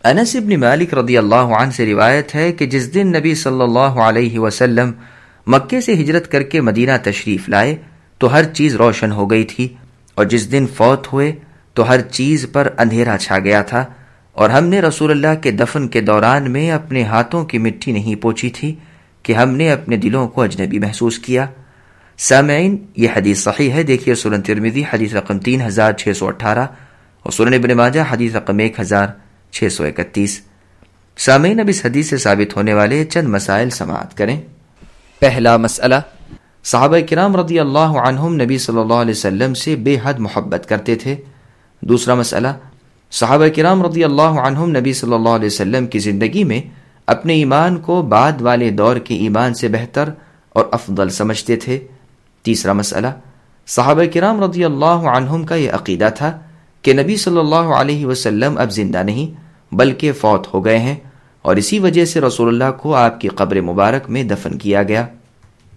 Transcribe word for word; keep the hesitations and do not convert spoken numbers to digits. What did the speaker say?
انس بن مالک رضی اللہ عنہ سے روایت ہے کہ جس دن نبی صلی اللہ علیہ وسلم مکے سے ہجرت کر کے مدینہ تشریف لائے تو ہر چیز روشن ہو گئی تھی، اور جس دن فوت ہوئے تو ہر چیز پر اندھیرا چھا گیا تھا، اور ہم نے رسول اللہ کے دفن کے دوران میں اپنے ہاتھوں کی مٹی نہیں پوچھی تھی کہ ہم نے اپنے دلوں کو اجنبی محسوس کیا۔ سامعین، یہ حدیث صحیح ہے، دیکھیے سنن ترمذی حدیث رقم تین ہزار چھ سو اٹھارہ اور سنن ابن ماجہ حدیث رقم ایک ہزار چھ سو اکتیس۔ سامعین، اب اس حدیث سے ثابت ہونے والے چند مسائل سماعت کریں۔ پہلا مسئلہ، صحابہ کرام رضی اللہ عنہم نبی صلی اللہ علیہ وسلم سے بے حد محبت کرتے تھے۔ دوسرا مسئلہ، صحابہ کرام رضی اللہ عنہم نبی صلی اللہ علیہ وسلم کی زندگی میں اپنے ایمان کو بعد والے دور کے ایمان سے بہتر اور افضل سمجھتے تھے۔ تیسرا مسئلہ، صحابہ کرام رضی اللہ عنہم کا یہ عقیدہ تھا کہ نبی صلی اللہ علیہ وسلم اب زندہ نہیں بلکہ فوت ہو گئے ہیں، اور اسی وجہ سے رسول اللہ کو آپ کی قبر مبارک میں دفن کیا گیا۔